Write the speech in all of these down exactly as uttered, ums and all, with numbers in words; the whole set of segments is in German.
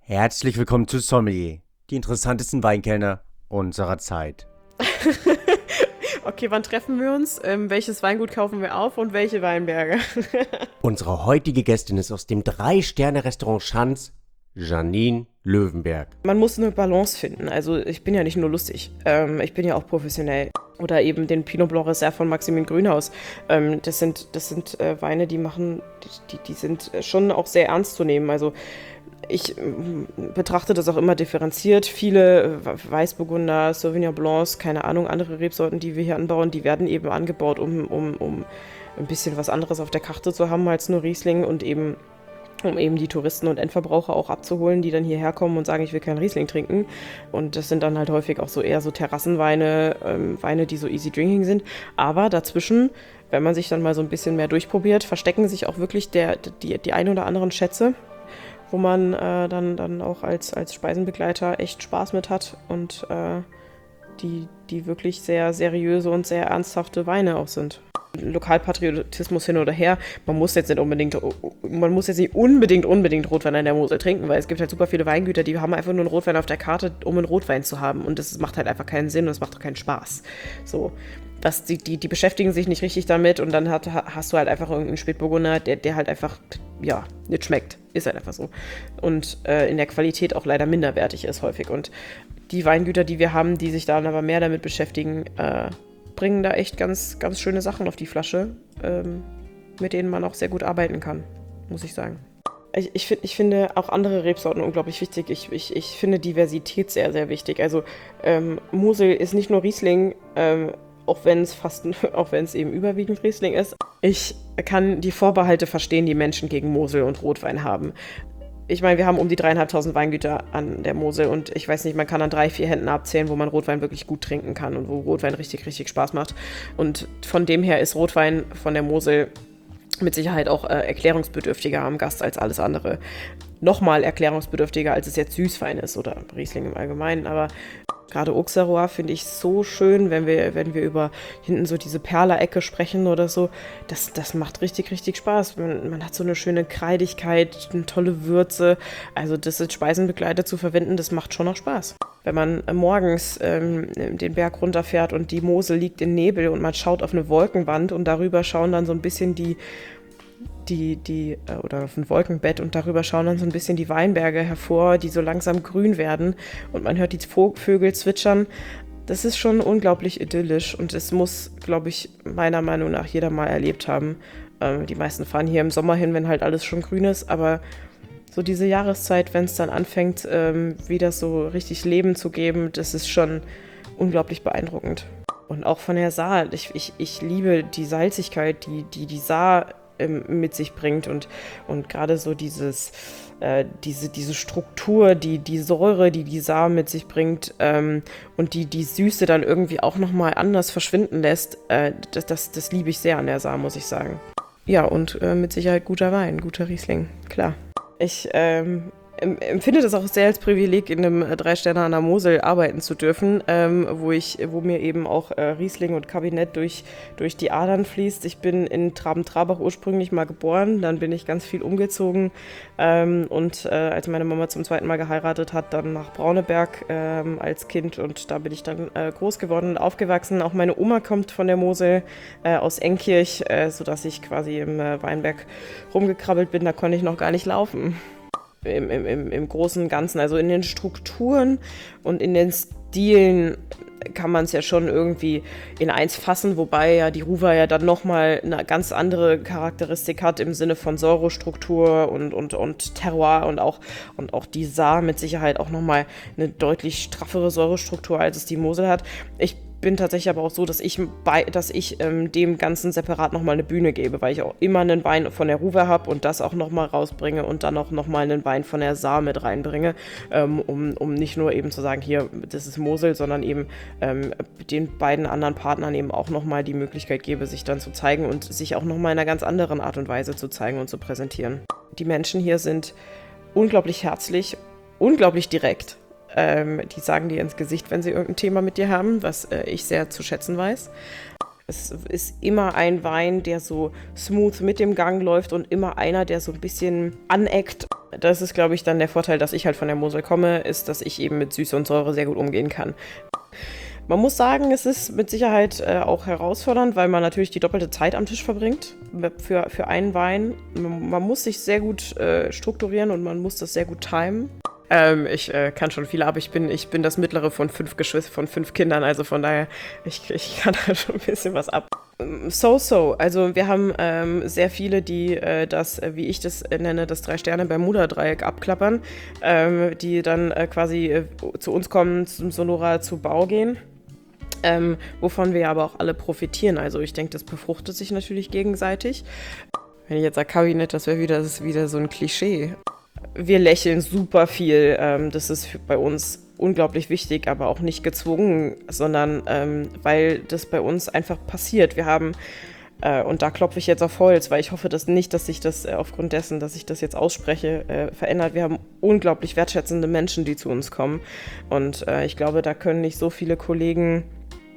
Herzlich willkommen zu Sommelier, die interessantesten Weinkellner unserer Zeit. Okay, wann treffen wir uns? Ähm, welches Weingut kaufen wir auf und welche Weinberge? Unsere heutige Gästin ist aus dem Drei-Sterne-Restaurant Schanz, Janine Löwenberg. Man muss eine Balance finden. Also ich bin ja nicht nur lustig, ähm, ich bin ja auch professionell. Oder eben den Pinot Blanc Reserve von Maximin Grünhaus. Ähm, das sind, das sind äh, Weine, die machen, die, die sind schon auch sehr ernst zu nehmen. Also ich ähm, betrachte das auch immer differenziert. Viele äh, Weißburgunder, Sauvignon Blancs, keine Ahnung, andere Rebsorten, die wir hier anbauen, die werden eben angebaut, um, um, um ein bisschen was anderes auf der Karte zu haben als nur Riesling und eben um eben die Touristen und Endverbraucher auch abzuholen, die dann hierher kommen und sagen, ich will keinen Riesling trinken. Und das sind dann halt häufig auch so eher so Terrassenweine, ähm, Weine, die so easy drinking sind. Aber dazwischen, wenn man sich dann mal so ein bisschen mehr durchprobiert, verstecken sich auch wirklich der, die, die ein oder anderen Schätze, wo man äh, dann, dann auch als, als Speisenbegleiter echt Spaß mit hat und äh, die, die wirklich sehr seriöse und sehr ernsthafte Weine auch sind. Lokalpatriotismus hin oder her, man muss jetzt nicht unbedingt, man muss jetzt nicht unbedingt, unbedingt Rotwein an der Mosel trinken, weil es gibt halt super viele Weingüter, die haben einfach nur einen Rotwein auf der Karte, um einen Rotwein zu haben und das macht halt einfach keinen Sinn und es macht auch keinen Spaß. So, das, die, die, die beschäftigen sich nicht richtig damit und dann hat, hast du halt einfach irgendeinen Spätburgunder, der, der halt einfach, ja, nicht schmeckt. Ist halt einfach so. Und äh, in der Qualität auch leider minderwertig ist häufig. Und die Weingüter, die wir haben, die sich dann aber mehr damit beschäftigen, äh, bringen da echt ganz, ganz schöne Sachen auf die Flasche, ähm, mit denen man auch sehr gut arbeiten kann, muss ich sagen. Ich, ich, find, ich finde auch andere Rebsorten unglaublich wichtig. Ich, ich, ich finde Diversität sehr, sehr wichtig. Also ähm, Mosel ist nicht nur Riesling, ähm, auch wenn es fast, auch wenn es eben überwiegend Riesling ist. Ich kann die Vorbehalte verstehen, die Menschen gegen Mosel und Rotwein haben. Ich meine, wir haben um die dreieinhalbtausend Weingüter an der Mosel und ich weiß nicht, man kann an drei, vier Händen abzählen, wo man Rotwein wirklich gut trinken kann und wo Rotwein richtig, richtig Spaß macht. Und von dem her ist Rotwein von der Mosel mit Sicherheit auch äh, erklärungsbedürftiger am Gast als alles andere. Nochmal erklärungsbedürftiger, als es jetzt Süßwein ist oder Riesling im Allgemeinen, aber gerade Auxerrois finde ich so schön, wenn wir, wenn wir über hinten so diese Perler-Ecke sprechen oder so. Das, das macht richtig, richtig Spaß. Man, man hat so eine schöne Kreidigkeit, eine tolle Würze. Also das als Speisenbegleiter zu verwenden, das macht schon noch Spaß. Wenn man morgens ähm, den Berg runterfährt und die Mosel liegt in Nebel und man schaut auf eine Wolkenwand und darüber schauen dann so ein bisschen die die, die, oder auf ein Wolkenbett und darüber schauen dann so ein bisschen die Weinberge hervor, die so langsam grün werden und man hört die Vögel zwitschern. Das ist schon unglaublich idyllisch und es muss, glaube ich, meiner Meinung nach jeder mal erlebt haben. Ähm, die meisten fahren hier im Sommer hin, wenn halt alles schon grün ist, aber so diese Jahreszeit, wenn es dann anfängt, ähm, wieder so richtig Leben zu geben, das ist schon unglaublich beeindruckend. Und auch von der Saar, ich, ich, ich liebe die Salzigkeit, die die, die Saar mit sich bringt und, und gerade so dieses, äh, diese, diese Struktur, die, die Säure, die die Saar mit sich bringt ähm, und die die Süße dann irgendwie auch nochmal anders verschwinden lässt, äh, das, das, das liebe ich sehr an der Saar, muss ich sagen. Ja, und äh, mit Sicherheit guter Wein, guter Riesling, klar. Ich ähm, empfinde das auch sehr als Privileg, in einem drei Sterne an der Mosel arbeiten zu dürfen, ähm, wo ich, wo mir eben auch äh, Riesling und Kabinett durch, durch die Adern fließt. Ich bin in Traben-Trabach ursprünglich mal geboren, dann bin ich ganz viel umgezogen ähm, und äh, als meine Mama zum zweiten Mal geheiratet hat, dann nach Brauneberg ähm, als Kind und da bin ich dann äh, groß geworden und aufgewachsen. Auch meine Oma kommt von der Mosel äh, aus Enkirch, äh, sodass ich quasi im äh, Weinberg rumgekrabbelt bin, da konnte ich noch gar nicht laufen. Im, im, im Großen und Ganzen, also in den Strukturen und in den Stilen kann man es ja schon irgendwie in eins fassen, wobei ja die Ruwer ja dann nochmal eine ganz andere Charakteristik hat im Sinne von Säurestruktur und, und, und Terroir und auch, und auch die Saar mit Sicherheit auch nochmal eine deutlich straffere Säurestruktur, als es die Mosel hat. Ich bin tatsächlich aber auch so, dass ich, bei, dass ich ähm, dem Ganzen separat nochmal eine Bühne gebe, weil ich auch immer einen Wein von der Ruwer habe und das auch nochmal rausbringe und dann auch nochmal einen Wein von der Saar mit reinbringe, ähm, um, um nicht nur eben zu sagen, hier, das ist Mosel, sondern eben ähm, den beiden anderen Partnern eben auch nochmal die Möglichkeit gebe, sich dann zu zeigen und sich auch nochmal in einer ganz anderen Art und Weise zu zeigen und zu präsentieren. Die Menschen hier sind unglaublich herzlich, unglaublich direkt. Ähm, die sagen dir ins Gesicht, wenn sie irgendein Thema mit dir haben, was äh, ich sehr zu schätzen weiß. Es ist immer ein Wein, der so smooth mit dem Gang läuft und immer einer, der so ein bisschen aneckt. das ist, glaube ich, dann der Vorteil, dass ich halt von der Mosel komme, ist, dass ich eben mit Süße und Säure sehr gut umgehen kann. Man muss sagen, es ist mit Sicherheit äh, auch herausfordernd, weil man natürlich die doppelte Zeit am Tisch verbringt für, für einen Wein. Man muss sich sehr gut äh, strukturieren und man muss das sehr gut timen. Ähm, ich äh, kann schon viel, aber ich bin, ich bin das mittlere von fünf Geschwister, von fünf Kindern, also von daher, ich, ich kann da schon ein bisschen was ab. So, so, also wir haben ähm, sehr viele, die äh, das, äh, wie ich das äh, nenne, das Drei-Sterne-Bermuda-Dreieck abklappern, ähm, die dann äh, quasi äh, zu uns kommen, zum Sonora zu Bau gehen. Ähm, wovon wir aber auch alle profitieren. Also ich denke, das befruchtet sich natürlich gegenseitig. Wenn ich jetzt sage Kabinett, das wäre wieder, das ist wieder so ein Klischee. Wir lächeln super viel. Ähm, das ist bei uns unglaublich wichtig, aber auch nicht gezwungen, sondern ähm, weil das bei uns einfach passiert. Wir haben, äh, und da klopfe ich jetzt auf Holz, weil ich hoffe dass nicht, dass sich das äh, aufgrund dessen, dass ich das jetzt ausspreche, äh, verändert. Wir haben unglaublich wertschätzende Menschen, die zu uns kommen. Und äh, ich glaube, da können nicht so viele Kollegen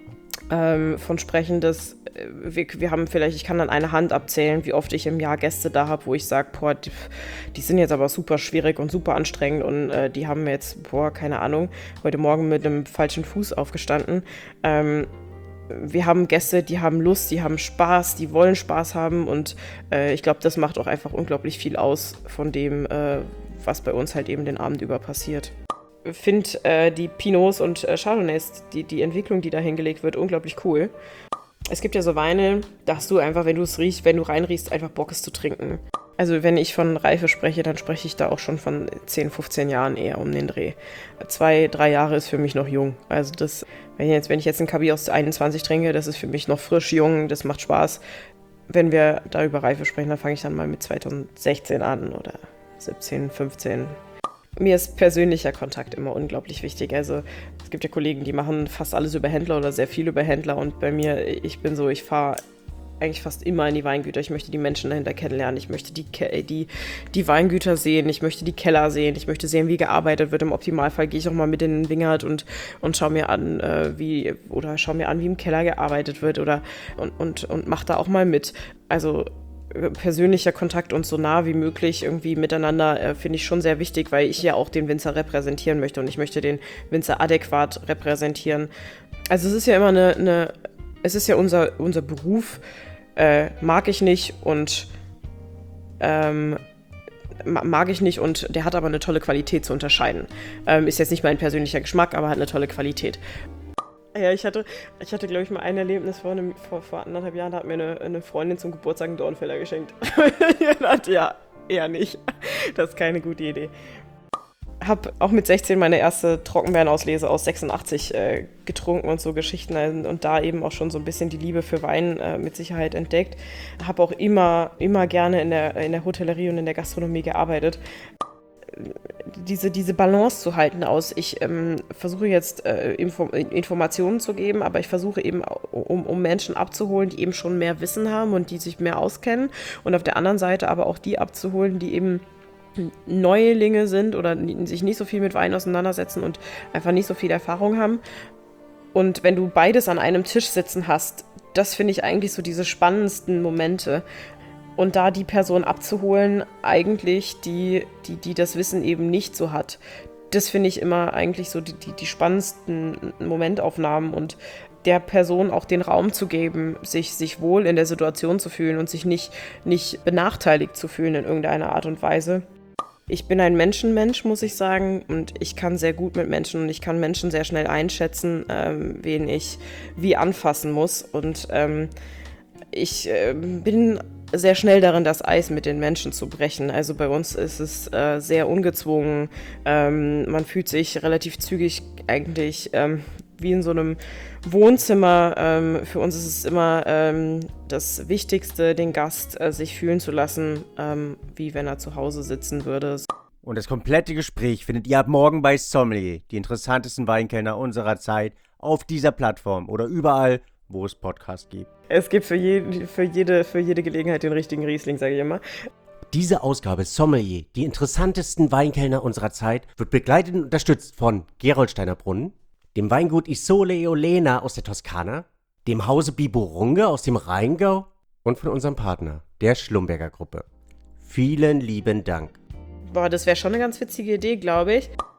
Ähm, von sprechen, dass äh, wir, wir haben vielleicht, ich kann an einer Hand abzählen, wie oft ich im Jahr Gäste da habe, wo ich sage, boah, die, die sind jetzt aber super schwierig und super anstrengend und äh, die haben mir jetzt, boah, keine Ahnung, heute Morgen mit einem falschen Fuß aufgestanden. Ähm, wir haben Gäste, die haben Lust, die haben Spaß, die wollen Spaß haben und äh, ich glaube, das macht auch einfach unglaublich viel aus von dem, äh, was bei uns halt eben den Abend über passiert. Ich finde äh, die Pinots und äh, Chardonnays, die, die Entwicklung, die da hingelegt wird, unglaublich cool. Es gibt ja so Weine, da hast du einfach, wenn du es riechst, wenn du reinriechst, einfach Bock es zu trinken. Also wenn ich von Reife spreche, dann spreche ich da auch schon von zehn, fünfzehn Jahren eher um den Dreh. Zwei, drei Jahre ist für mich noch jung. Also das, wenn ich jetzt, wenn ich jetzt einen Cabernet aus einundzwanzig trinke, das ist für mich noch frisch, jung, das macht Spaß. Wenn wir da über Reife sprechen, dann fange ich dann mal mit zweitausendsechzehn an oder siebzehn, fünfzehn. Mir ist persönlicher Kontakt immer unglaublich wichtig. Also es gibt ja Kollegen, die machen fast alles über Händler oder sehr viel über Händler. Und bei mir, ich bin so, ich fahre eigentlich fast immer in die Weingüter. Ich möchte die Menschen dahinter kennenlernen. Ich möchte die, die, die Weingüter sehen. Ich möchte die Keller sehen. Ich möchte sehen, wie gearbeitet wird. Im Optimalfall gehe ich auch mal mit in den Wingert und, und schaue mir an, äh, wie, oder schau mir an, wie im Keller gearbeitet wird oder, und, und, und mache da auch mal mit. Also persönlicher Kontakt und so nah wie möglich irgendwie miteinander äh, finde ich schon sehr wichtig, weil ich ja auch den Winzer repräsentieren möchte und ich möchte den Winzer adäquat repräsentieren. Also es ist ja immer eine, eine es ist ja unser, unser Beruf, äh, mag ich nicht und ähm, mag ich nicht und der hat aber eine tolle Qualität zu unterscheiden. Ähm, ist jetzt nicht mein persönlicher Geschmack, aber hat eine tolle Qualität. Ja, ich hatte, ich hatte glaube ich, mal ein Erlebnis vor, einem, vor, vor anderthalb Jahren, da hat mir eine, eine Freundin zum Geburtstag einen Dornfelder geschenkt. Ich dachte, ja, eher nicht. Das ist keine gute Idee. Hab auch mit sechzehn meine erste Trockenbeerenauslese aus sechsundachtzig äh, getrunken und so Geschichten und da eben auch schon so ein bisschen die Liebe für Wein äh, mit Sicherheit entdeckt. Habe auch immer, immer gerne in der, in der Hotellerie und in der Gastronomie gearbeitet. Diese, diese Balance zu halten aus, ich ähm, versuche jetzt äh, Info- Informationen zu geben, aber ich versuche eben, um, um Menschen abzuholen, die eben schon mehr Wissen haben und die sich mehr auskennen und auf der anderen Seite aber auch die abzuholen, die eben Neulinge sind oder sich nicht so viel mit Wein auseinandersetzen und einfach nicht so viel Erfahrung haben. Und wenn du beides an einem Tisch sitzen hast, das finde ich eigentlich so diese spannendsten Momente. Und da die Person abzuholen, eigentlich, die, die, die das Wissen eben nicht so hat, das finde ich immer eigentlich so die, die, die spannendsten Momentaufnahmen und der Person auch den Raum zu geben, sich, sich wohl in der Situation zu fühlen und sich nicht, nicht benachteiligt zu fühlen in irgendeiner Art und Weise. Ich bin ein Menschenmensch, muss ich sagen, und ich kann sehr gut mit Menschen und ich kann Menschen sehr schnell einschätzen, ähm, wen ich wie anfassen muss. Und ähm, ich äh, bin sehr schnell darin, das Eis mit den Menschen zu brechen. Also bei uns ist es äh, sehr ungezwungen. Ähm, man fühlt sich relativ zügig eigentlich ähm, wie in so einem Wohnzimmer. Ähm, für uns ist es immer ähm, das Wichtigste, den Gast äh, sich fühlen zu lassen, ähm, wie wenn er zu Hause sitzen würde. Und das komplette Gespräch findet ihr ab morgen bei Sommelier, die interessantesten Weinkellner unserer Zeit, auf dieser Plattform oder überall, wo es Podcasts gibt. Es gibt für, je, für, jede, für jede Gelegenheit den richtigen Riesling, sage ich immer. Diese Ausgabe Sommelier, die interessantesten Weinkellner unserer Zeit, wird begleitet und unterstützt von Gerolsteiner Brunnen, dem Weingut Isole e Olena aus der Toskana, dem Hause Bibo-Runge aus dem Rheingau und von unserem Partner, der Schlumberger Gruppe. Vielen lieben Dank. Boah, das wäre schon eine ganz witzige Idee, glaube ich.